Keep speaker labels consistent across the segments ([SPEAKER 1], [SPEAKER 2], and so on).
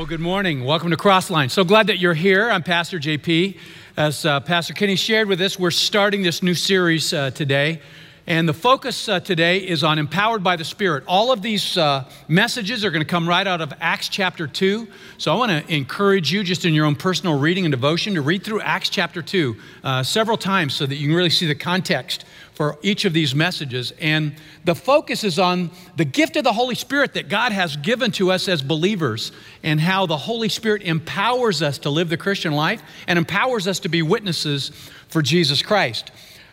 [SPEAKER 1] Well, good morning. Welcome to Crossline. So glad that you're here. I'm Pastor JP. As Pastor Kenny shared with us, we're starting this new series today. And the focus today is on Empowered by the Spirit. All of these messages are going to come right out of Acts chapter 2. So I want to encourage you just in your own personal reading and devotion to read through Acts chapter 2 several times so that you can really see the context for each of these messages. And the focus is on the gift of the Holy Spirit that God has given to us as believers and how the Holy Spirit empowers us to live the Christian life and empowers us to be witnesses for Jesus Christ.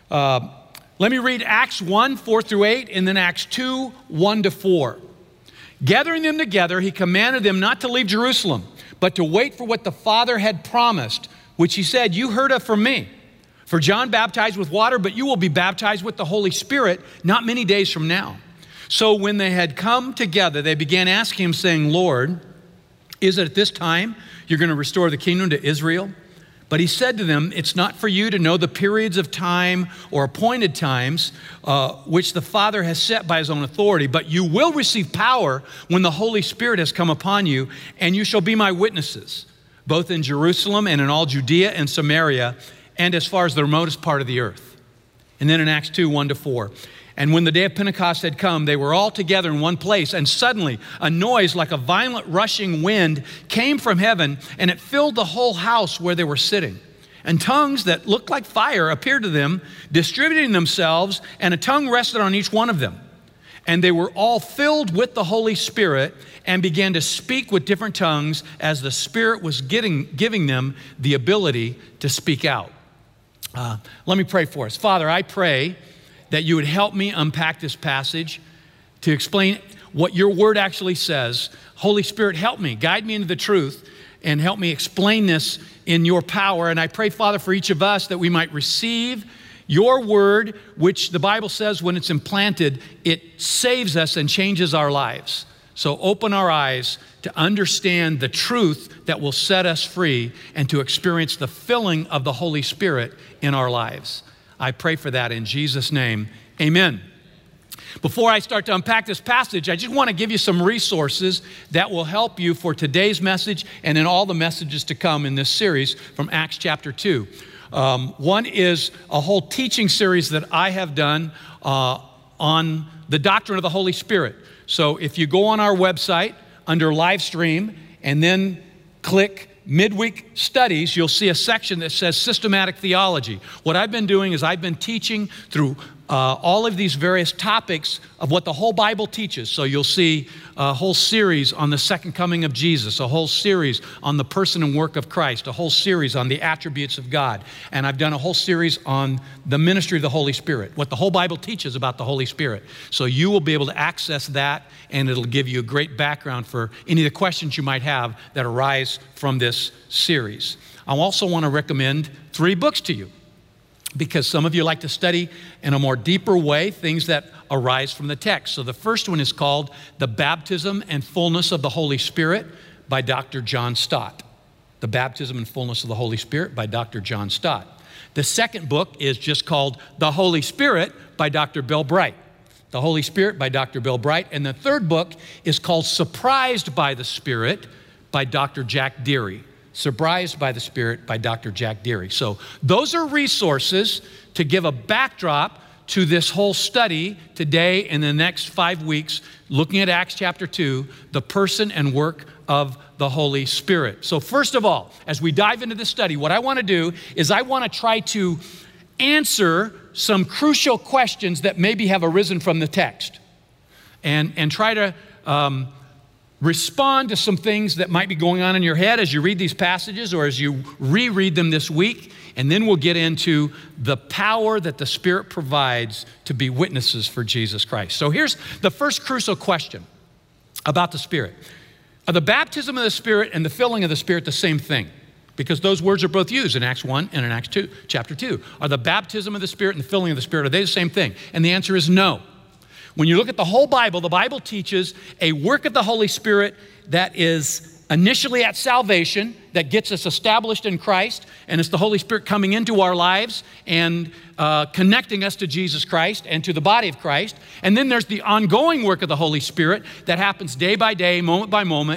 [SPEAKER 1] Let me read Acts 1, 4 through 8, and then Acts 2, 1 to 4. Gathering them together, he commanded them not to leave Jerusalem, but to wait for what the Father had promised, which he said, "You heard of from me. For John baptized with water, but you will be baptized with the Holy Spirit not many days from now." So when they had come together, they began asking him, saying, "Lord, is it at this time you're going to restore the kingdom to Israel?" But he said to them, "It's not for you to know the periods of time or appointed times which the Father has set by his own authority, but you will receive power when the Holy Spirit has come upon you, and you shall be my witnesses, both in Jerusalem and in all Judea and Samaria, and as far as the remotest part of the earth." And then in Acts 2, 1 to 4. And when the day of Pentecost had come, they were all together in one place, and suddenly a noise like a violent rushing wind came from heaven, and it filled the whole house where they were sitting. And tongues that looked like fire appeared to them, distributing themselves, and a tongue rested on each one of them. And they were all filled with the Holy Spirit and began to speak with different tongues as the Spirit was giving them the ability to speak out. Let me pray for us. Father, I pray that you would help me unpack this passage to explain what your word actually says. Holy Spirit, help me, guide me into the truth, and help me explain this in your power. And I pray, Father, for each of us that we might receive your word, which the Bible says when it's implanted, it saves us and changes our lives. So open our eyes to understand the truth that will set us free and to experience the filling of the Holy Spirit in our lives. I pray for that in Jesus' name, amen. Before I start to unpack this passage, I just want to give you some resources that will help you for today's message and in all the messages to come in this series from Acts chapter 2. One is a whole teaching series that I have done on the doctrine of the Holy Spirit. So if you go on our website under live stream and then click midweek studies, you'll see a section that says systematic theology. What I've been doing is I've been teaching through all of these various topics of what the whole Bible teaches. So you'll see a whole series on the second coming of Jesus, a whole series on the person and work of Christ, a whole series on the attributes of God. And I've done a whole series on the ministry of the Holy Spirit, what the whole Bible teaches about the Holy Spirit. So you will be able to access that, and it'll give you a great background for any of the questions you might have that arise from this series. I also want to recommend 3 books to you, because some of you like to study in a more deeper way things that arise from the text. So the first one is called The Baptism and Fullness of the Holy Spirit by Dr. John Stott. The Baptism and Fullness of the Holy Spirit by Dr. John Stott. The second book is just called The Holy Spirit by Dr. Bill Bright. The Holy Spirit by Dr. Bill Bright. And the third book is called Surprised by the Spirit by Dr. Jack Deary. Surprised by the Spirit by Dr. Jack Deary. So those are resources to give a backdrop to this whole study today and the next 5 weeks, looking at Acts chapter 2, the person and work of the Holy Spirit. So first of all, as we dive into this study, what I want to do is I want to try to answer some crucial questions that maybe have arisen from the text and try to respond to some things that might be going on in your head as you read these passages or as you reread them this week. And then we'll get into the power that the Spirit provides to be witnesses for Jesus Christ. So here's the first crucial question about the Spirit. Are the baptism of the Spirit and the filling of the Spirit the same thing? Because those words are both used in Acts 1 and in Acts 2, chapter 2. Are the baptism of the Spirit and the filling of the Spirit, are they the same thing? And the answer is no. When you look at the whole Bible, the Bible teaches a work of the Holy Spirit that is initially at salvation, that gets us established in Christ, and it's the Holy Spirit coming into our lives and connecting us to Jesus Christ and to the body of Christ. And then there's the ongoing work of the Holy Spirit that happens day by day, moment by moment,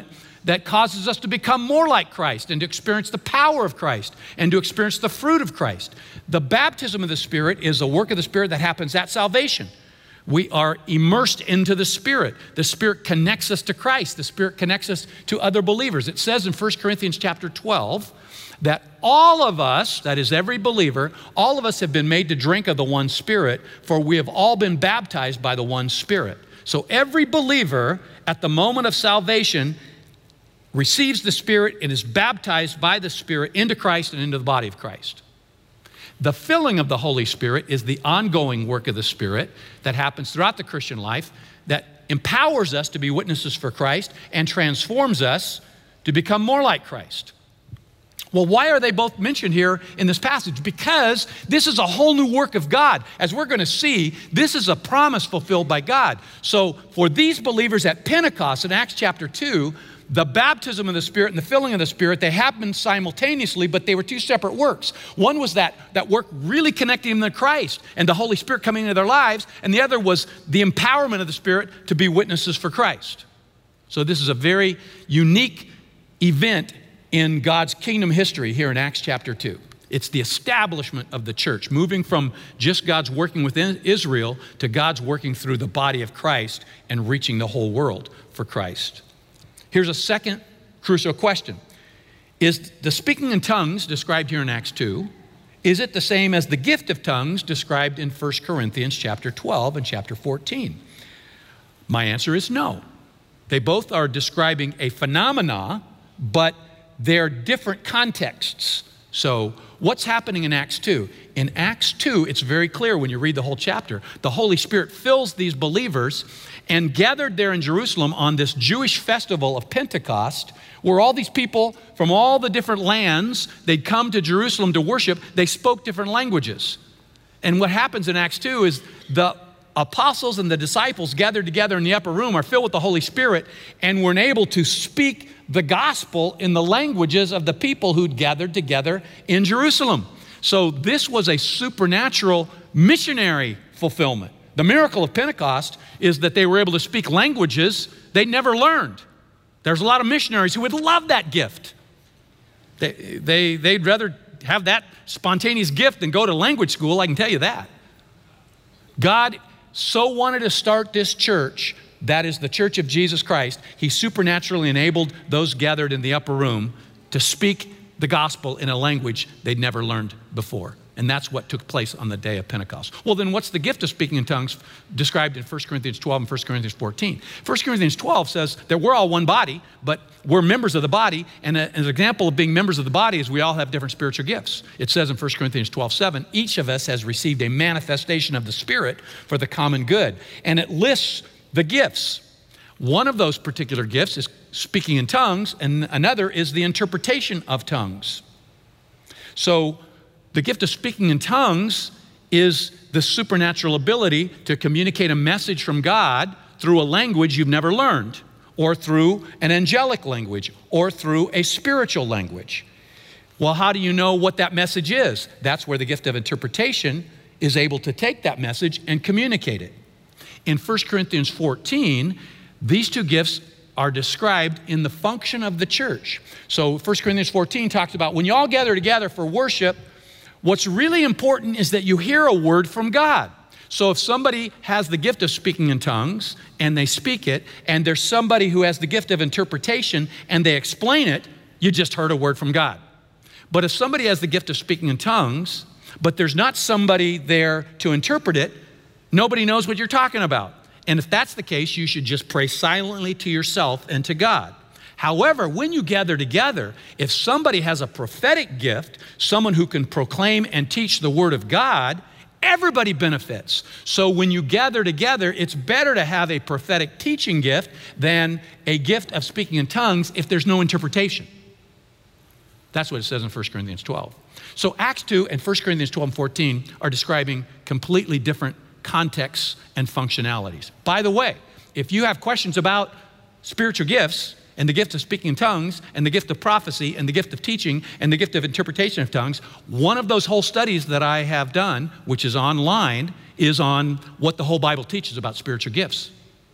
[SPEAKER 1] that causes us to become more like Christ and to experience the power of Christ and to experience the fruit of Christ. The baptism of the Spirit is a work of the Spirit that happens at salvation. We are immersed into the Spirit. The Spirit connects us to Christ. The Spirit connects us to other believers. It says in 1 Corinthians chapter 12 that all of us, that is every believer, all of us have been made to drink of the one Spirit, for we have all been baptized by the one Spirit. So every believer at the moment of salvation receives the Spirit and is baptized by the Spirit into Christ and into the body of Christ. The filling of the Holy Spirit is the ongoing work of the Spirit that happens throughout the Christian life that empowers us to be witnesses for Christ and transforms us to become more like Christ. Well, why are they both mentioned here in this passage? Because this is a whole new work of God. As we're going to see, this is a promise fulfilled by God. So for these believers at Pentecost in Acts chapter 2, the baptism of the Spirit and the filling of the Spirit, they happened simultaneously, but they were two separate works. One was that work really connecting them to Christ and the Holy Spirit coming into their lives, and the other was the empowerment of the Spirit to be witnesses for Christ. So this is a very unique event in God's kingdom history here in Acts chapter 2. It's the establishment of the church, moving from just God's working within Israel to God's working through the body of Christ and reaching the whole world for Christ. Here's a second crucial question. Is the speaking in tongues described here in Acts 2, is it the same as the gift of tongues described in 1 Corinthians chapter 12 and chapter 14? My answer is no. They both are describing a phenomena, but they're different contexts. So what's happening in Acts 2? In Acts 2, it's very clear when you read the whole chapter. The Holy Spirit fills these believers, and gathered there in Jerusalem on this Jewish festival of Pentecost, where all these people from all the different lands, they'd come to Jerusalem to worship, they spoke different languages. And what happens in Acts 2 is the apostles and the disciples gathered together in the upper room are filled with the Holy Spirit and were able to speak the gospel in the languages of the people who'd gathered together in Jerusalem. So this was a supernatural missionary fulfillment. The miracle of Pentecost is that they were able to speak languages they'd never learned. There's a lot of missionaries who would love that gift. They'd rather have that spontaneous gift than go to language school, I can tell you that. God so wanted to start this church, that is the church of Jesus Christ. He supernaturally enabled those gathered in the upper room to speak the gospel in a language they'd never learned before. And that's what took place on the day of Pentecost. Well, then what's the gift of speaking in tongues described in 1 Corinthians 12 and 1 Corinthians 14? 1 Corinthians 12 says that we're all one body, but we're members of the body. And an example of being members of the body is we all have different spiritual gifts. It says in 1 Corinthians 12:7, each of us has received a manifestation of the Spirit for the common good. And it lists the gifts. One of those particular gifts is speaking in tongues, and another is the interpretation of tongues. So the gift of speaking in tongues is the supernatural ability to communicate a message from God through a language you've never learned, or through an angelic language, or through a spiritual language. Well, how do you know what that message is? That's where the gift of interpretation is able to take that message and communicate it. In 1 Corinthians 14, these two gifts are described in the function of the church. So 1 Corinthians 14 talks about when you all gather together for worship, what's really important is that you hear a word from God. So if somebody has the gift of speaking in tongues and they speak it, and there's somebody who has the gift of interpretation and they explain it, you just heard a word from God. But if somebody has the gift of speaking in tongues, but there's not somebody there to interpret it, nobody knows what you're talking about. And if that's the case, you should just pray silently to yourself and to God. However, when you gather together, if somebody has a prophetic gift, someone who can proclaim and teach the word of God, everybody benefits. So when you gather together, it's better to have a prophetic teaching gift than a gift of speaking in tongues if there's no interpretation. That's what it says in 1 Corinthians 12. So Acts 2 and 1 Corinthians 12 and 14 are describing completely different contexts and functionalities. By the way, if you have questions about spiritual gifts and the gift of speaking in tongues and the gift of prophecy and the gift of teaching and the gift of interpretation of tongues, one of those whole studies that I have done, which is online, is on what the whole Bible teaches about spiritual gifts.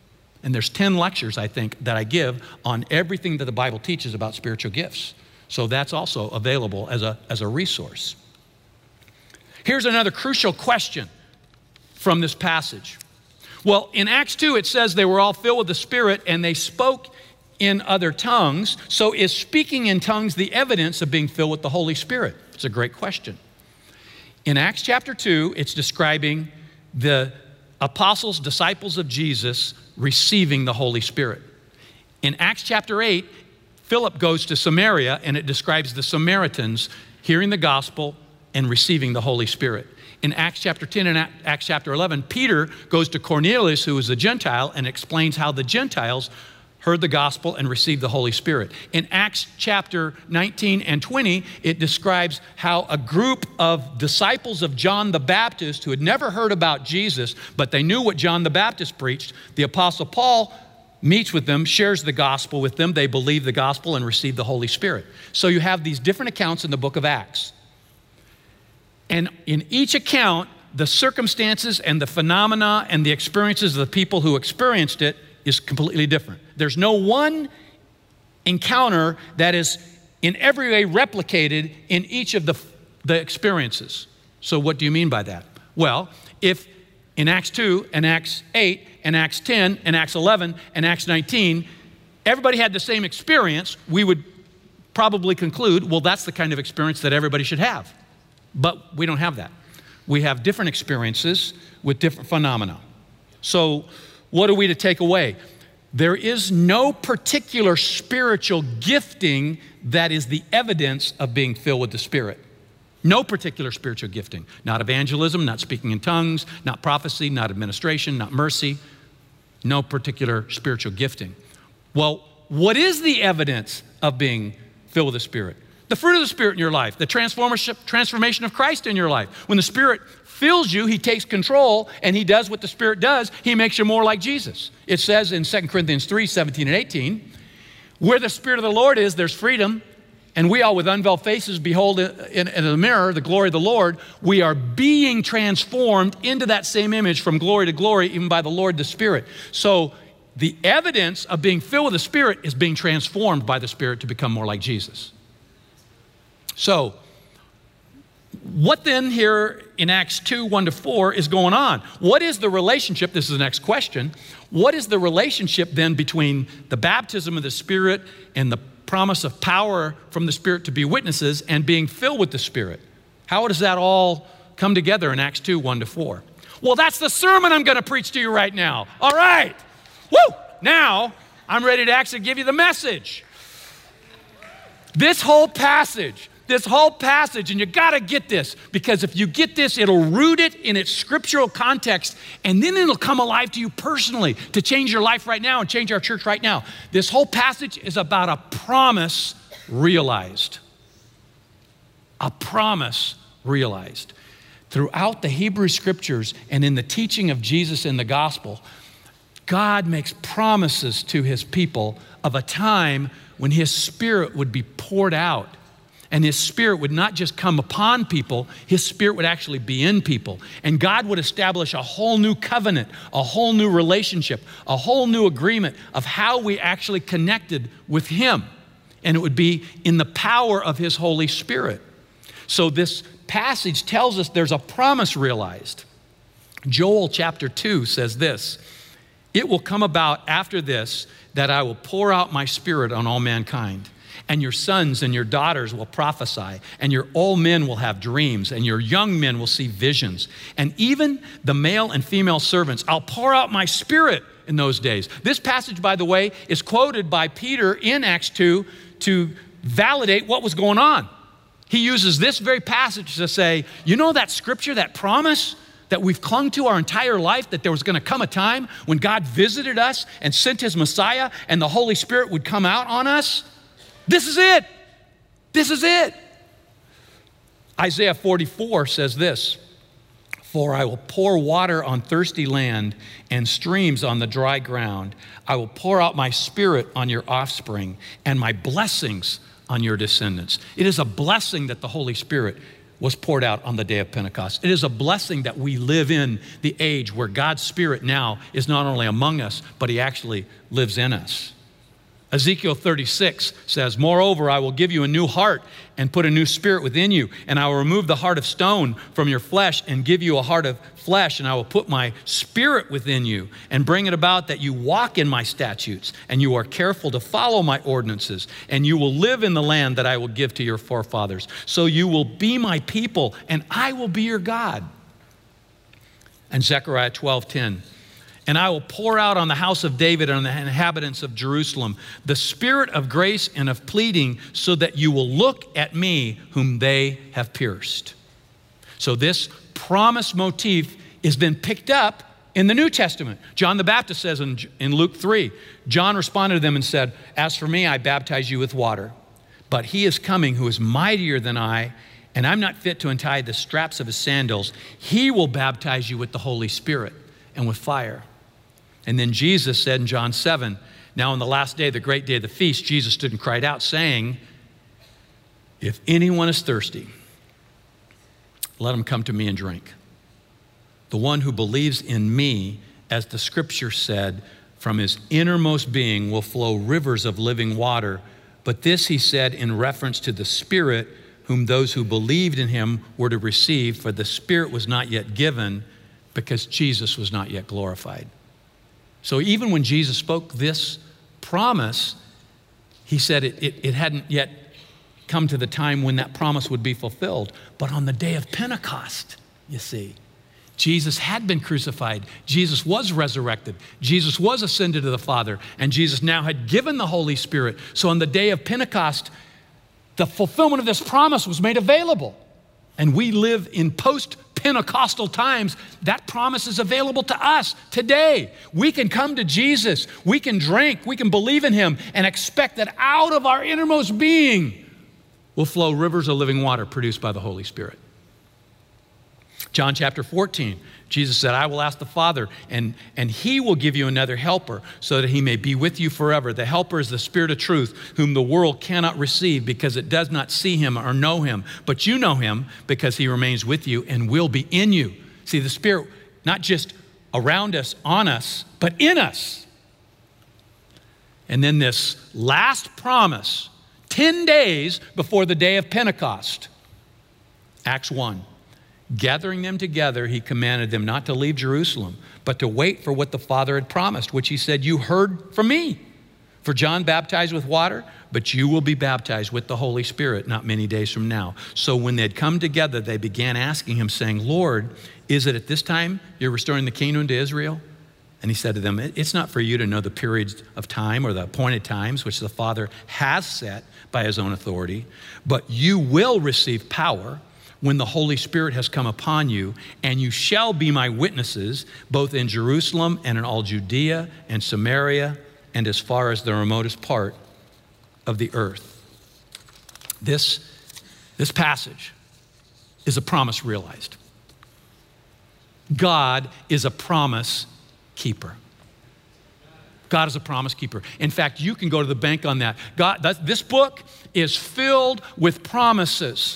[SPEAKER 1] And there's 10 lectures, I think, that I give on everything that the Bible teaches about spiritual gifts. So that's also available as a resource. Here's another crucial question from this passage. Well, in Acts 2, it says they were all filled with the Spirit and they spoke in other tongues. So is speaking in tongues the evidence of being filled with the Holy Spirit? It's a great question. In Acts chapter 2, it's describing the apostles, disciples of Jesus, receiving the Holy Spirit. In Acts chapter 8, Philip goes to Samaria and it describes the Samaritans hearing the gospel and receiving the Holy Spirit. In Acts chapter 10 and Acts chapter 11, Peter goes to Cornelius, who is a Gentile, and explains how the Gentiles heard the gospel and received the Holy Spirit. In Acts chapter 19 and 20, it describes how a group of disciples of John the Baptist who had never heard about Jesus, but they knew what John the Baptist preached, the Apostle Paul meets with them, shares the gospel with them, they believe the gospel and receive the Holy Spirit. So you have these different accounts in the book of Acts. And in each account, the circumstances and the phenomena and the experiences of the people who experienced it is completely different. There's no one encounter that is in every way replicated in each of the experiences. So what do you mean by that? Well, if in Acts 2 and Acts 8 and Acts 10 and Acts 11 and Acts 19, everybody had the same experience, we would probably conclude, well, that's the kind of experience that everybody should have. But we don't have that. We have different experiences with different phenomena. So what are we to take away? There is no particular spiritual gifting that is the evidence of being filled with the Spirit. No particular spiritual gifting. Not evangelism, not speaking in tongues, not prophecy, not administration, not mercy. No particular spiritual gifting. Well, what is the evidence of being filled with the Spirit? The fruit of the Spirit in your life, the transformation of Christ in your life. When the Spirit fills you, He takes control and He does what the Spirit does. He makes you more like Jesus. It says in 2 Corinthians 3, 17 and 18, where the Spirit of the Lord is, there's freedom. And we all with unveiled faces behold in the mirror the glory of the Lord. We are being transformed into that same image from glory to glory, even by the Lord the Spirit. So the evidence of being filled with the Spirit is being transformed by the Spirit to become more like Jesus. So, what then here in Acts 2, 1-4 is going on? What is the relationship? This is the next question. What is the relationship then between the baptism of the Spirit and the promise of power from the Spirit to be witnesses and being filled with the Spirit? How does that all come together in Acts 2, 1-4? Well, that's the sermon I'm going to preach to you right now. All right. Woo! Now, I'm ready to actually give you the message. This whole passage, and you got to get this, because if you get this, it'll root it in its scriptural context, and then it'll come alive to you personally to change your life right now and change our church right now. This whole passage is about a promise realized. A promise realized. Throughout the Hebrew scriptures and in the teaching of Jesus in the gospel, God makes promises to His people of a time when His Spirit would be poured out. And His Spirit would not just come upon people, His Spirit would actually be in people. And God would establish a whole new covenant, a whole new relationship, a whole new agreement of how we actually connected with Him. And it would be in the power of His Holy Spirit. So this passage tells us there's a promise realized. Joel chapter 2 says this, "It will come about after this that I will pour out my Spirit on all mankind. And your sons and your daughters will prophesy, and your old men will have dreams, and your young men will see visions. And even the male and female servants, I'll pour out my Spirit in those days." This passage, by the way, is quoted by Peter in Acts 2 to validate what was going on. He uses this very passage to say, you know that scripture, that promise that we've clung to our entire life, that there was going to come a time when God visited us and sent His Messiah and the Holy Spirit would come out on us? This is it. This is it. Isaiah 44 says this, "For I will pour water on thirsty land and streams on the dry ground. I will pour out my Spirit on your offspring and my blessings on your descendants." It is a blessing that the Holy Spirit was poured out on the day of Pentecost. It is a blessing that we live in the age where God's Spirit now is not only among us, but he actually lives in us. Ezekiel 36 says, "Moreover, I will give you a new heart and put a new spirit within you, and I will remove the heart of stone from your flesh and give you a heart of flesh, and I will put my spirit within you and bring it about that you walk in my statutes, and you are careful to follow my ordinances, and you will live in the land that I will give to your forefathers. So you will be my people, and I will be your God." And Zechariah 12:10, "And I will pour out on the house of David and on the inhabitants of Jerusalem the spirit of grace and of pleading, so that you will look at me whom they have pierced." So this promise motif has been picked up in the New Testament. John the Baptist says in Luke 3, John responded to them and said, "As for me, I baptize you with water, but he is coming who is mightier than I, and I'm not fit to untie the straps of his sandals. He will baptize you with the Holy Spirit and with fire." And then Jesus said in John 7, "Now on the last day, the great day of the feast, Jesus stood and cried out, saying, 'If anyone is thirsty, let him come to me and drink. The one who believes in me, as the scripture said, from his innermost being will flow rivers of living water.' But this he said in reference to the Spirit, whom those who believed in him were to receive, for the Spirit was not yet given, because Jesus was not yet glorified." So even when Jesus spoke this promise, he said it hadn't yet come to the time when that promise would be fulfilled. But on the day of Pentecost, you see, Jesus had been crucified. Jesus was resurrected. Jesus was ascended to the Father. And Jesus now had given the Holy Spirit. So on the day of Pentecost, the fulfillment of this promise was made available. And we live in post-Pentecostal times. That promise is available to us today. We can come to Jesus. We can drink. We can believe in him and expect that out of our innermost being will flow rivers of living water produced by the Holy Spirit. John chapter 14, Jesus said, "I will ask the Father, and he will give you another helper so that he may be with you forever. The helper is the Spirit of truth, whom the world cannot receive because it does not see him or know him. But you know him because he remains with you and will be in you." See, the Spirit, not just around us, on us, but in us. And then this last promise, 10 days before the day of Pentecost, Acts 1. "Gathering them together, he commanded them not to leave Jerusalem, but to wait for what the Father had promised, which he said, 'You heard from me. For John baptized with water, but you will be baptized with the Holy Spirit not many days from now.' So when they had come together, they began asking him, saying, 'Lord, is it at this time you're restoring the kingdom to Israel?' And he said to them, 'It's not for you to know the periods of time or the appointed times which the Father has set by his own authority, but you will receive power when the Holy Spirit has come upon you, and you shall be my witnesses, both in Jerusalem and in all Judea and Samaria and as far as the remotest part of the earth.'" This passage is a promise realized. God is a promise keeper. God is a promise keeper. In fact, you can go to the bank on that. This book is filled with promises.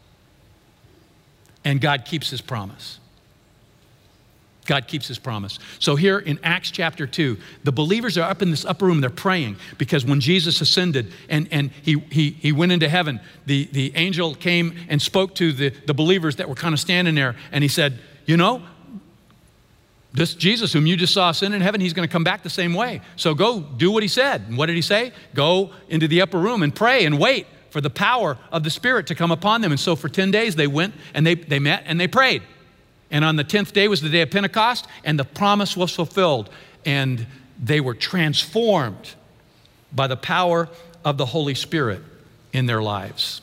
[SPEAKER 1] And God keeps his promise. God keeps his promise. So here in Acts chapter 2, the believers are up in this upper room. They're praying because when Jesus ascended and he went into heaven, the angel came and spoke to the believers that were kind of standing there. And he said, "You know, this Jesus whom you just saw ascend in heaven, he's going to come back the same way. So go do what he said." And what did he say? "Go into the upper room and pray and wait for the power of the Spirit to come upon them." And so for 10 days they went and they met and they prayed. And on the 10th day was the day of Pentecost, and the promise was fulfilled. And they were transformed by the power of the Holy Spirit in their lives.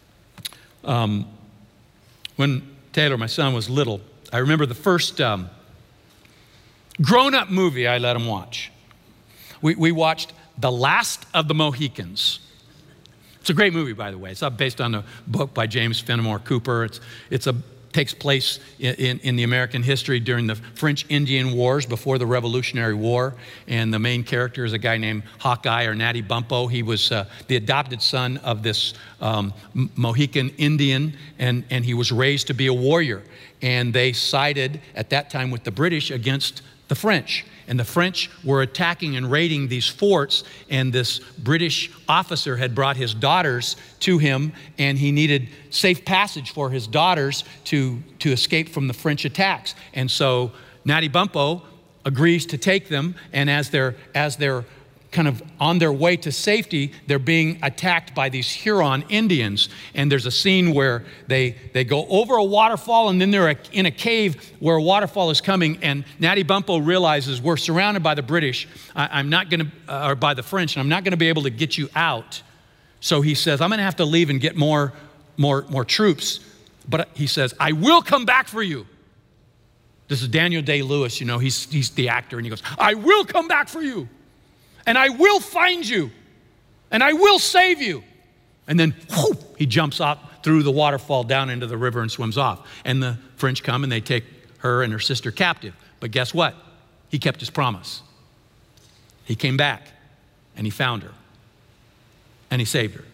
[SPEAKER 1] When Taylor, my son, was little, I remember the first grown-up movie I let him watch. We watched The Last of the Mohicans. It's a great movie, by the way. It's based on a book by James Fenimore Cooper. It's a takes place in the American history during the French Indian Wars before the Revolutionary War. And the main character is a guy named Hawkeye or Natty Bumppo. He was the adopted son of this Mohican Indian, and he was raised to be a warrior. And they sided at that time with the British against the French. And the French were attacking and raiding these forts, and this British officer had brought his daughters to him, and he needed safe passage for his daughters to escape from the French attacks. And so Natty Bumppo agrees to take them, and as they're kind of on their way to safety, they're being attacked by these Huron Indians. And there's a scene where they go over a waterfall, and then they're in a cave where a waterfall is coming, and Natty Bumppo realizes we're surrounded by the British, or by the French, and I'm not gonna be able to get you out. So he says, I'm gonna have to leave and get more troops. But he says, I will come back for you. This is Daniel Day-Lewis, he's the actor, and he goes, I will come back for you. And I will find you, and I will save you. And then whoosh, he jumps up through the waterfall down into the river and swims off. And the French come and they take her and her sister captive. But guess what? He kept his promise. He came back and he found her and he saved her.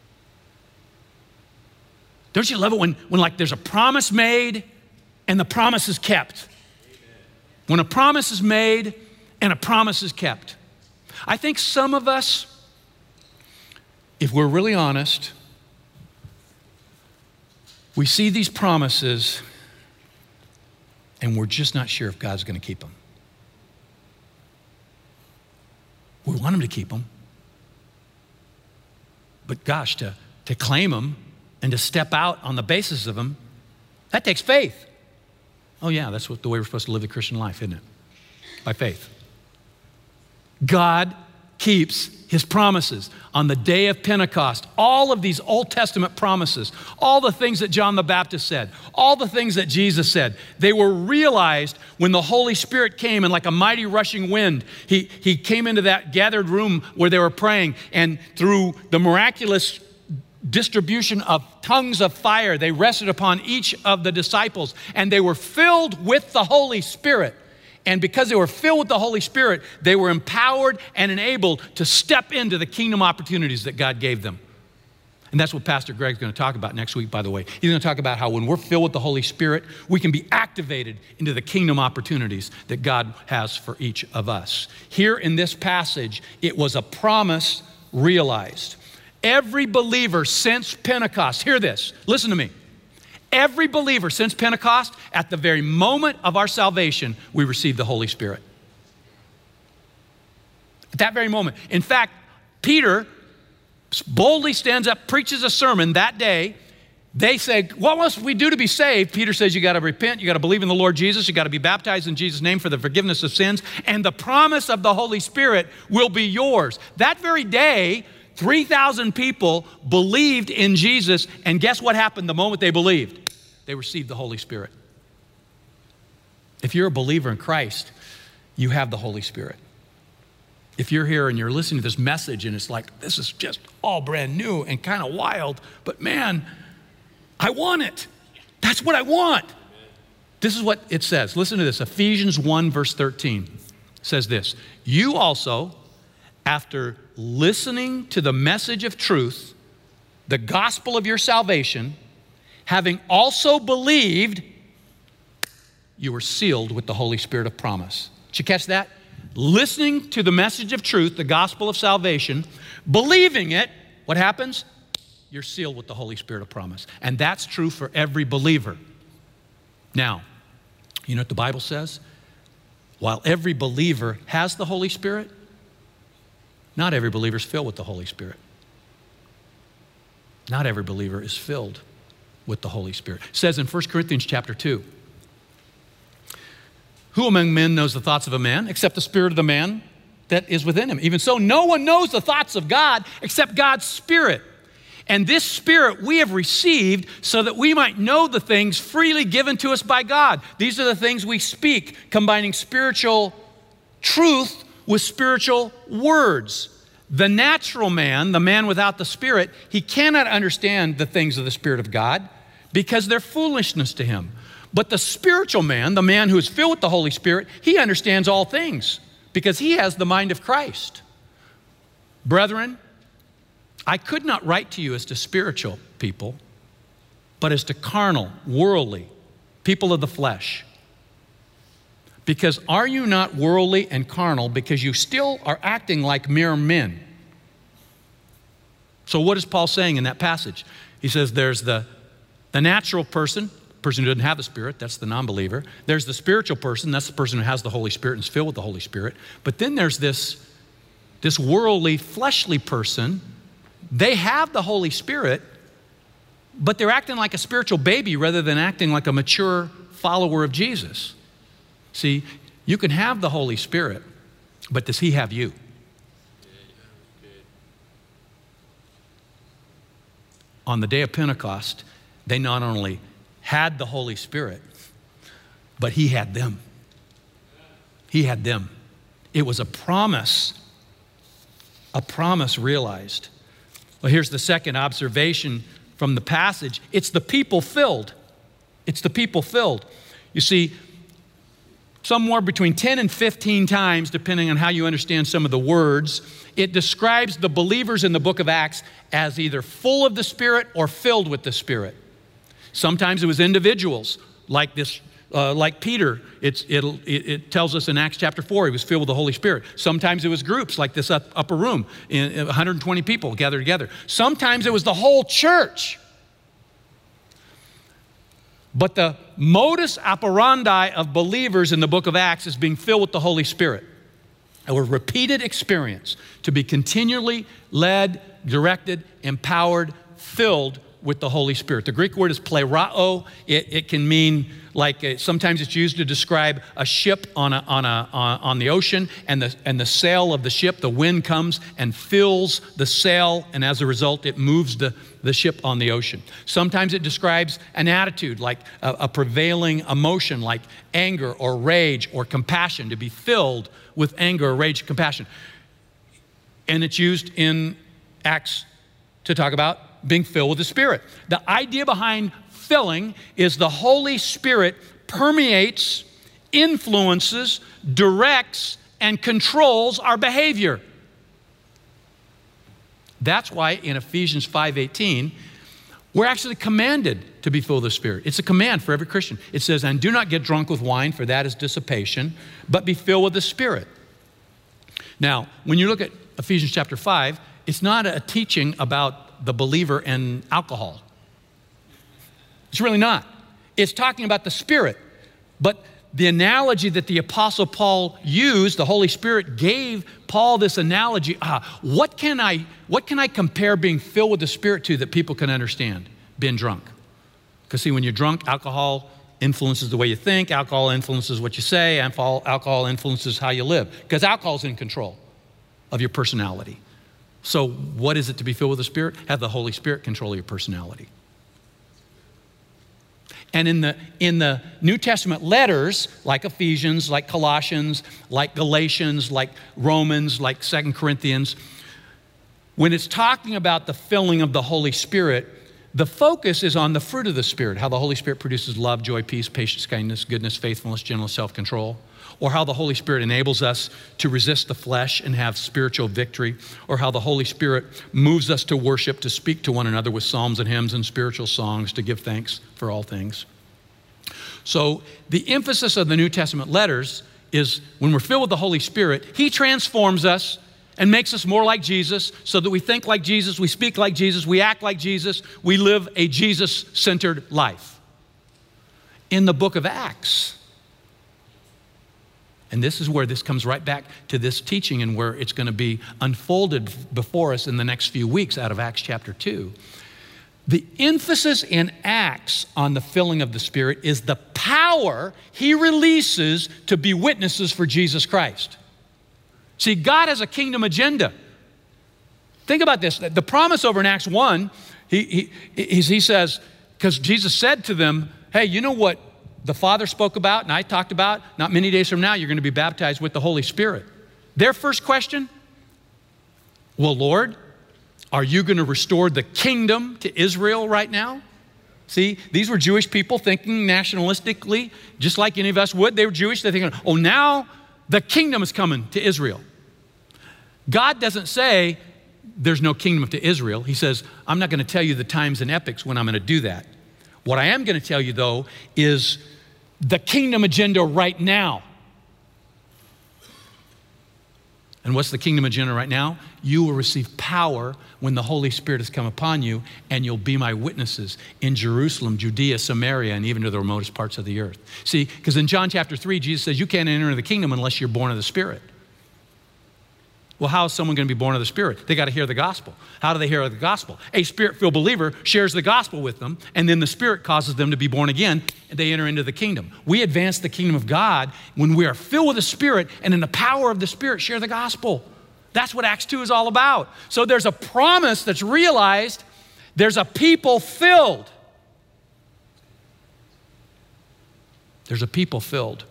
[SPEAKER 1] Don't you love it when like there's a promise made and the promise is kept? When a promise is made and a promise is kept. I think some of us, if we're really honest, we see these promises and we're just not sure if God's going to keep them. We want him to keep them. But gosh, to claim them and to step out on the basis of them, that takes faith. Oh yeah, that's the way we're supposed to live the Christian life, isn't it? By faith. God keeps his promises. On the day of Pentecost, all of these Old Testament promises, all the things that John the Baptist said, all the things that Jesus said, they were realized when the Holy Spirit came, and like a mighty rushing wind, he came into that gathered room where they were praying, and through the miraculous distribution of tongues of fire, they rested upon each of the disciples, and they were filled with the Holy Spirit. And because they were filled with the Holy Spirit, they were empowered and enabled to step into the kingdom opportunities that God gave them. And that's what Pastor Greg's going to talk about next week, by the way. He's going to talk about how when we're filled with the Holy Spirit, we can be activated into the kingdom opportunities that God has for each of us. Here in this passage, it was a promise realized. Every believer since Pentecost, hear this, listen to me. Every believer since Pentecost, at the very moment of our salvation, we received the Holy Spirit. At that very moment. In fact, Peter boldly stands up, preaches a sermon that day. They say, what must we do to be saved? Peter says, you got to repent, you got to believe in the Lord Jesus, you got to be baptized in Jesus' name for the forgiveness of sins, and the promise of the Holy Spirit will be yours. That very day, 3,000 people believed in Jesus, and guess what happened the moment they believed? They received the Holy Spirit. If you're a believer in Christ, you have the Holy Spirit. If you're here and you're listening to this message and it's like, this is just all brand new and kind of wild, but man, I want it. That's what I want. This is what it says. Listen to this. Ephesians 1 verse 13 says this. You also, after listening to the message of truth, the gospel of your salvation, having also believed, you were sealed with the Holy Spirit of promise. Did you catch that? Listening to the message of truth, the gospel of salvation, believing it, what happens? You're sealed with the Holy Spirit of promise. And that's true for every believer. Now, you know what the Bible says? While every believer has the Holy Spirit, not every believer is filled with the Holy Spirit. Not every believer is filled with the Holy Spirit. It says in 1 Corinthians chapter 2, who among men knows the thoughts of a man except the spirit of the man that is within him? Even so, no one knows the thoughts of God except God's Spirit. And this Spirit we have received so that we might know the things freely given to us by God. These are the things we speak, combining spiritual truth with spiritual words. The natural man, the man without the Spirit, he cannot understand the things of the Spirit of God because they're foolishness to him. But the spiritual man, the man who is filled with the Holy Spirit, he understands all things because he has the mind of Christ. Brethren, I could not write to you as to spiritual people, but as to carnal, worldly, people of the flesh. Because are you not worldly and carnal because you still are acting like mere men? So what is Paul saying in that passage? He says there's the natural person who doesn't have the Spirit, that's the non-believer. There's the spiritual person, that's the person who has the Holy Spirit and is filled with the Holy Spirit. But then there's this worldly, fleshly person. They have the Holy Spirit, but they're acting like a spiritual baby rather than acting like a mature follower of Jesus. See, you can have the Holy Spirit, but does he have you? On the day of Pentecost, they not only had the Holy Spirit, but he had them. He had them. It was a promise realized. Well, here's the second observation from the passage. It's the people filled. It's the people filled. You see, somewhere between 10 and 15 times, depending on how you understand some of the words, it describes the believers in the book of Acts as either full of the Spirit or filled with the Spirit. Sometimes it was individuals like this, like Peter. It tells us in Acts chapter 4, he was filled with the Holy Spirit. Sometimes it was groups like this upper room, 120 people gathered together. Sometimes it was the whole church. But the modus operandi of believers in the book of Acts is being filled with the Holy Spirit. A repeated experience to be continually led, directed, empowered, filled with the Holy Spirit. The Greek word is plerao. It can mean like sometimes it's used to describe a ship on the ocean, and the sail of the ship, the wind comes and fills the sail, and as a result, it moves the ship on the ocean. Sometimes it describes an attitude, like a prevailing emotion, like anger or rage or compassion, to be filled with anger or rage, compassion. And it's used in Acts to talk about being filled with the Spirit. The idea behind filling is the Holy Spirit permeates, influences, directs, and controls our behavior. That's why in Ephesians 5:18, we're actually commanded to be filled with the Spirit. It's a command for every Christian. It says, and do not get drunk with wine, for that is dissipation, but be filled with the Spirit. Now, when you look at Ephesians chapter 5, it's not a teaching about the believer and alcohol. It's really not. It's talking about the Spirit. But the analogy that the Apostle Paul used, the Holy Spirit gave Paul this analogy. What can I compare being filled with the Spirit to that people can understand? Being drunk. Because see, when you're drunk, alcohol influences the way you think. Alcohol influences what you say. Alcohol influences how you live. Because alcohol is in control of your personality. So what is it to be filled with the Spirit? Have the Holy Spirit control your personality. And in the New Testament letters, like Ephesians, like Colossians, like Galatians, like Romans, like 2 Corinthians, when it's talking about the filling of the Holy Spirit, the focus is on the fruit of the Spirit, how the Holy Spirit produces love, joy, peace, patience, kindness, goodness, faithfulness, gentleness, self-control. Or how the Holy Spirit enables us to resist the flesh and have spiritual victory, or how the Holy Spirit moves us to worship, to speak to one another with psalms and hymns and spiritual songs, to give thanks for all things. So the emphasis of the New Testament letters is when we're filled with the Holy Spirit, he transforms us and makes us more like Jesus so that we think like Jesus, we speak like Jesus, we act like Jesus, we live a Jesus-centered life. In the book of Acts, and this is where this comes right back to this teaching and where it's going to be unfolded before us in the next few weeks out of Acts chapter 2. The emphasis in Acts on the filling of the Spirit is the power he releases to be witnesses for Jesus Christ. See, God has a kingdom agenda. Think about this. The promise over in Acts 1, he says, because Jesus said to them, hey, you know what the Father spoke about and I talked about? Not many days from now, you're going to be baptized with the Holy Spirit. Their first question, well, Lord, are you going to restore the kingdom to Israel right now? See, these were Jewish people thinking nationalistically, just like any of us would. They were Jewish. They're thinking, oh, now the kingdom is coming to Israel. God doesn't say there's no kingdom to Israel. He says, I'm not going to tell you the times and epochs when I'm going to do that. What I am going to tell you, though, is the kingdom agenda right now. And what's the kingdom agenda right now? You will receive power when the Holy Spirit has come upon you, and you'll be my witnesses in Jerusalem, Judea, Samaria, and even to the remotest parts of the earth. See, because in John chapter 3, Jesus says, you can't enter into the kingdom unless you're born of the Spirit. Well, how is someone going to be born of the Spirit? They got to hear the gospel. How do they hear the gospel? A Spirit-filled believer shares the gospel with them, and then the Spirit causes them to be born again, and they enter into the kingdom. We advance the kingdom of God when we are filled with the Spirit, and in the power of the Spirit share the gospel. That's what Acts 2 is all about. So there's a promise that's realized. There's a people filled. There's a people filled.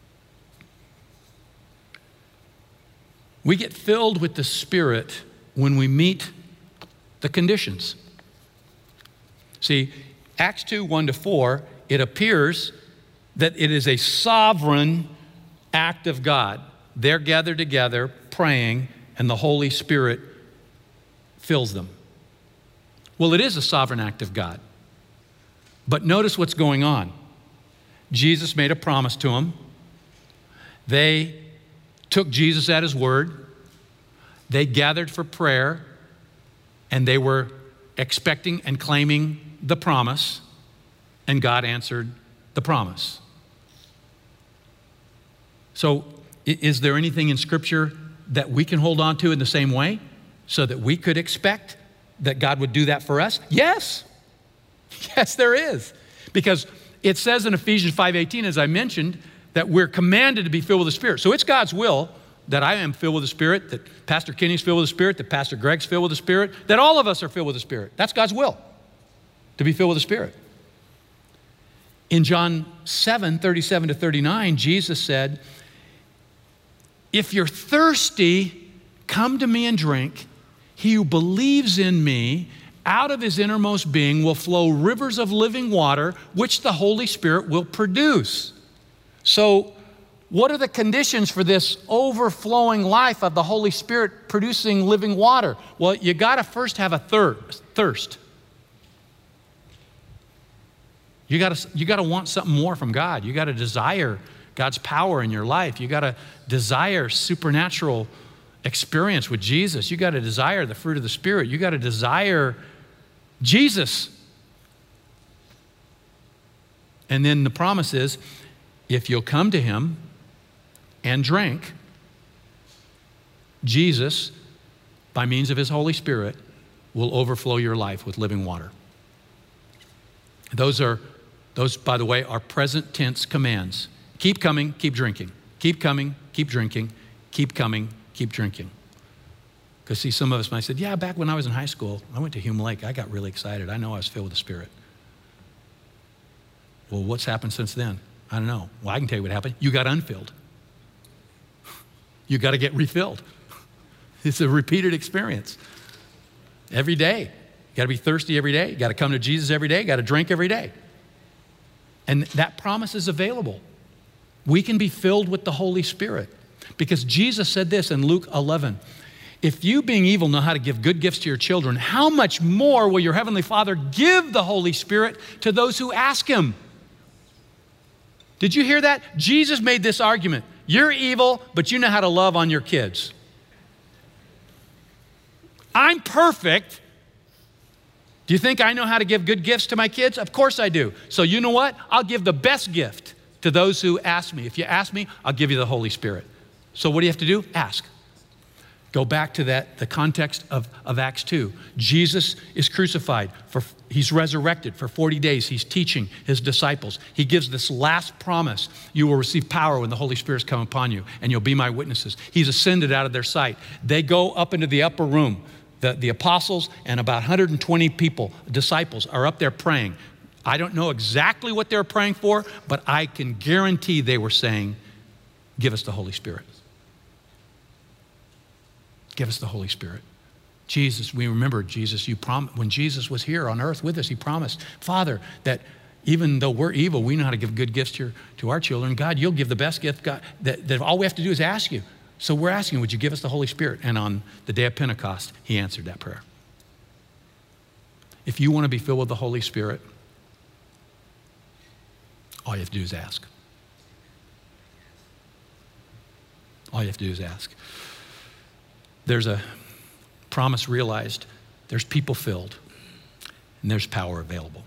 [SPEAKER 1] We get filled with the Spirit when we meet the conditions. See, Acts 2, 1-4, it appears that it is a sovereign act of God. They're gathered together praying, and the Holy Spirit fills them. Well, it is a sovereign act of God. But notice what's going on. Jesus made a promise to them. They took Jesus at his word. They gathered for prayer, and they were expecting and claiming the promise, and God answered the promise. So, is there anything in Scripture that we can hold on to in the same way so that we could expect that God would do that for us? Yes. Yes, there is. Because it says in Ephesians 5:18, as I mentioned, that we're commanded to be filled with the Spirit. So it's God's will that I am filled with the Spirit, that Pastor Kenny's filled with the Spirit, that Pastor Greg's filled with the Spirit, that all of us are filled with the Spirit. That's God's will, to be filled with the Spirit. In John 7:37-39, Jesus said, if you're thirsty, come to me and drink. He who believes in me, out of his innermost being will flow rivers of living water, which the Holy Spirit will produce. So what are the conditions for this overflowing life of the Holy Spirit producing living water? Well, you got to first have a thirst. You got to want something more from God. You got to desire God's power in your life. You got to desire supernatural experience with Jesus. You got to desire the fruit of the Spirit. You got to desire Jesus. And then the promise is, if you'll come to him and drink, Jesus, by means of his Holy Spirit, will overflow your life with living water. Those, by the way, are present tense commands. Keep coming, keep drinking. Keep coming, keep drinking. Keep coming, keep drinking. Because see, some of us might say, yeah, back when I was in high school, I went to Hume Lake. I got really excited. I know I was filled with the Spirit. Well, what's happened since then? I don't know. Well, I can tell you what happened. You got unfilled. You got to get refilled. It's a repeated experience. Every day. You got to be thirsty every day. You got to come to Jesus every day. You got to drink every day. And that promise is available. We can be filled with the Holy Spirit. Because Jesus said this in Luke 11. If you, being evil, know how to give good gifts to your children, how much more will your heavenly Father give the Holy Spirit to those who ask him? Did you hear that? Jesus made this argument. You're evil, but you know how to love on your kids. I'm perfect. Do you think I know how to give good gifts to my kids? Of course I do. So you know what? I'll give the best gift to those who ask me. If you ask me, I'll give you the Holy Spirit. So what do you have to do? Ask. Go back to the context of Acts 2. Jesus is crucified. He's resurrected for 40 days. He's teaching his disciples. He gives this last promise. You will receive power when the Holy Spirit's come upon you, and you'll be my witnesses. He's ascended out of their sight. They go up into the upper room. The apostles and about 120 people, disciples, are up there praying. I don't know exactly what they were praying for, but I can guarantee they were saying, give us the Holy Spirit. Give us the Holy Spirit. Jesus, we remember Jesus, when Jesus was here on earth with us, he promised, Father, that even though we're evil, we know how to give good gifts to our children. God, you'll give the best gift, God, that all we have to do is ask you. So we're asking, would you give us the Holy Spirit? And on the day of Pentecost, he answered that prayer. If you want to be filled with the Holy Spirit, all you have to do is ask. All you have to do is ask. There's a promise realized, there's people filled, and there's power available.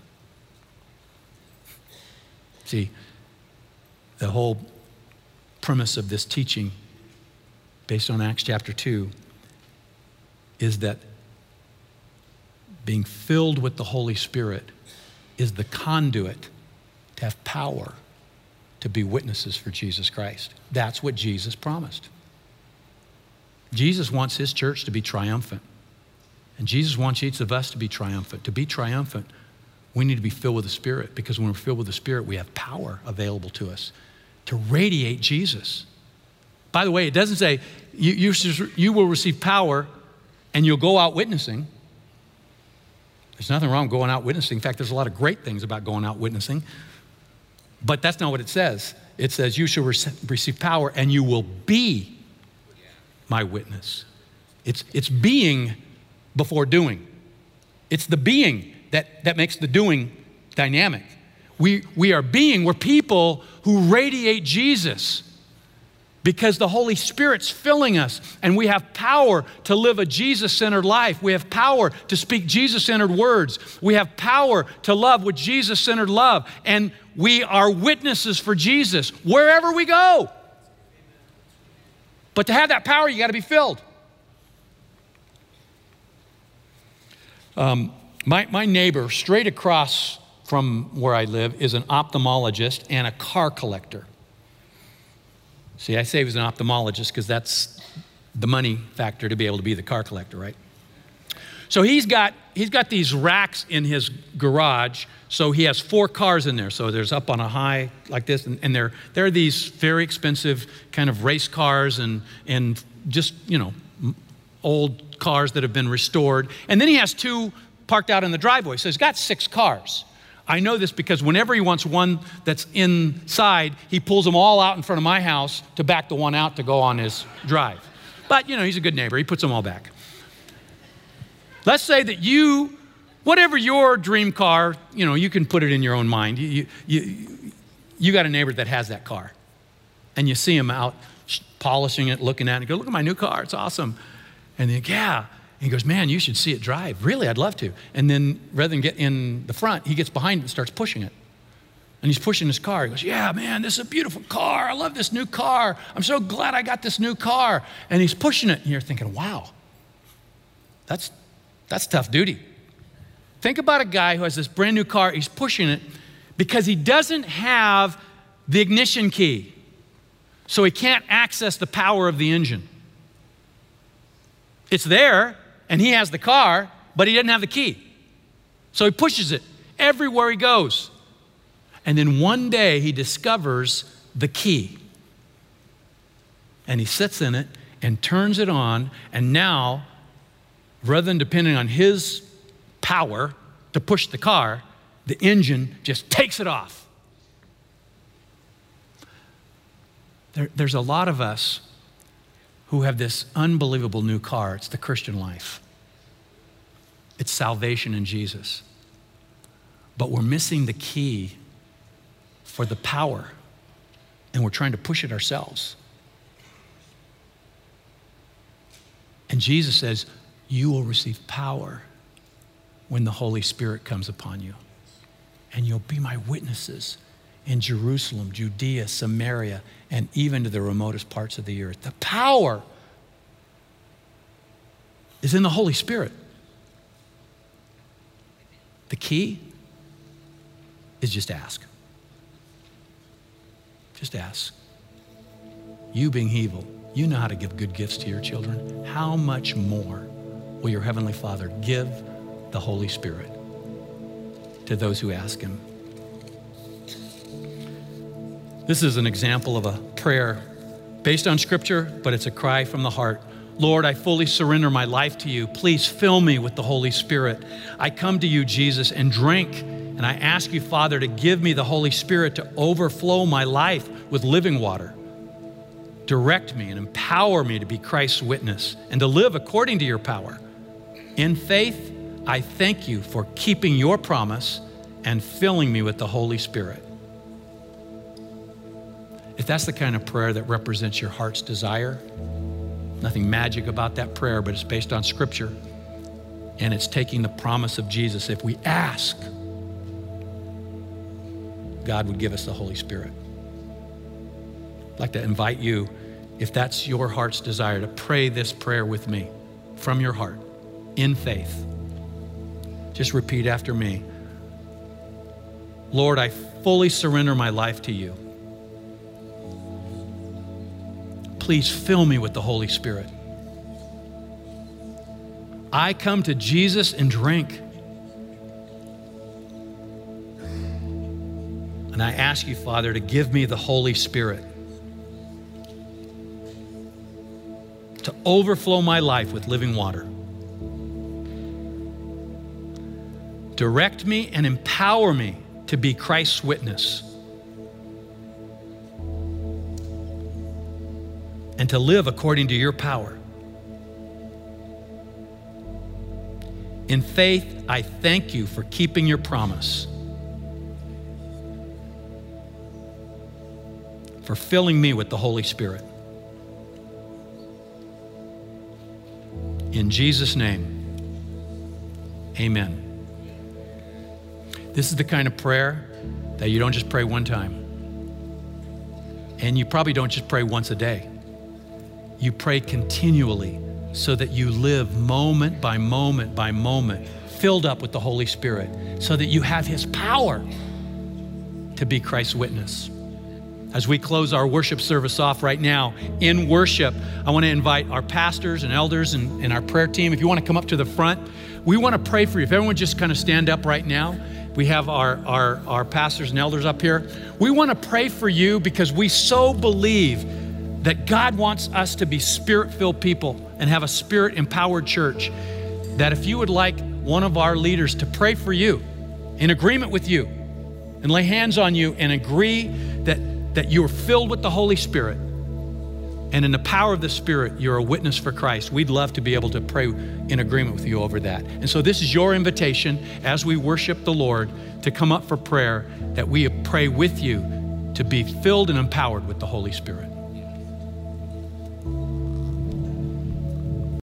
[SPEAKER 1] See, the whole premise of this teaching, based on Acts chapter 2, is that being filled with the Holy Spirit is the conduit to have power to be witnesses for Jesus Christ. That's what Jesus promised. Jesus wants his church to be triumphant. And Jesus wants each of us to be triumphant. To be triumphant, we need to be filled with the Spirit, because when we're filled with the Spirit, we have power available to us to radiate Jesus. By the way, it doesn't say you will receive power and you'll go out witnessing. There's nothing wrong going out witnessing. In fact, there's a lot of great things about going out witnessing. But that's not what it says. It says you shall receive power and you will be my witness. It's being before doing. It's the being that makes the doing dynamic. We are being, we're people who radiate Jesus because the Holy Spirit's filling us, and we have power to live a Jesus-centered life. We have power to speak Jesus-centered words. We have power to love with Jesus-centered love, and we are witnesses for Jesus wherever we go. But to have that power, you got to be filled. My neighbor straight across from where I live is an ophthalmologist and a car collector. See, I say he was an ophthalmologist because that's the money factor to be able to be the car collector, right? So he's got these racks in his garage. So he has 4 cars in there. So there's up on a high like this, and they're these very expensive kind of race cars and just, old cars that have been restored. And then he has 2 parked out in the driveway. So he's got 6 cars. I know this because whenever he wants one that's inside, he pulls them all out in front of my house to back the one out to go on his drive. But, he's a good neighbor. He puts them all back. Let's say that whatever your dream car, you can put it in your own mind. You got a neighbor that has that car. And you see him out polishing it, looking at it, and go, look at my new car. It's awesome. And then, yeah. And he goes, man, you should see it drive. Really, I'd love to. And then rather than get in the front, he gets behind it and starts pushing it. And he's pushing his car. He goes, yeah, man, this is a beautiful car. I love this new car. I'm so glad I got this new car. And he's pushing it. And you're thinking, wow, that's tough duty. Think about a guy who has this brand new car. He's pushing it because he doesn't have the ignition key. So he can't access the power of the engine. It's there. And he has the car, but he doesn't have the key. So he pushes it everywhere he goes. And then one day he discovers the key. And he sits in it and turns it on. And now, rather than depending on his power to push the car, the engine just takes it off. There's a lot of us who have this unbelievable new car. It's the Christian life. It's salvation in Jesus. But we're missing the key for the power, and we're trying to push it ourselves. And Jesus says, you will receive power when the Holy Spirit comes upon you. And you'll be my witnesses in Jerusalem, Judea, Samaria, and even to the remotest parts of the earth. The power is in the Holy Spirit. The key is just ask. Just ask. You being evil, you know how to give good gifts to your children. How much more will your Heavenly Father give the Holy Spirit to those who ask Him? This is an example of a prayer based on Scripture, but it's a cry from the heart. Lord, I fully surrender my life to you. Please fill me with the Holy Spirit. I come to you, Jesus, and drink. And I ask you, Father, to give me the Holy Spirit to overflow my life with living water. Direct me and empower me to be Christ's witness and to live according to your power. In faith, I thank you for keeping your promise and filling me with the Holy Spirit. If that's the kind of prayer that represents your heart's desire, nothing magic about that prayer, but it's based on Scripture, and it's taking the promise of Jesus. If we ask, God would give us the Holy Spirit. I'd like to invite you, if that's your heart's desire, to pray this prayer with me from your heart in faith. Just repeat after me. Lord, I fully surrender my life to you. Please fill me with the Holy Spirit. I come to Jesus and drink. And I ask you, Father, to give me the Holy Spirit to overflow my life with living water. Direct me and empower me to be Christ's witness and to live according to your power. In faith, I thank you for keeping your promise, for filling me with the Holy Spirit. In Jesus' name, amen. This is the kind of prayer that you don't just pray one time. And you probably don't just pray once a day. You pray continually so that you live moment by moment by moment, filled up with the Holy Spirit, so that you have His power to be Christ's witness. As we close our worship service off right now, in worship, I want to invite our pastors and elders and our prayer team. If you want to come up to the front, we want to pray for you. If everyone just kind of stand up right now. We have our pastors and elders up here. We want to pray for you because we so believe that God wants us to be Spirit-filled people and have a Spirit-empowered church, that if you would like one of our leaders to pray for you, in agreement with you, and lay hands on you and agree that you're filled with the Holy Spirit, and in the power of the Spirit, you're a witness for Christ, we'd love to be able to pray in agreement with you over that. And so this is your invitation as we worship the Lord to come up for prayer, that we pray with you to be filled and empowered with the Holy Spirit.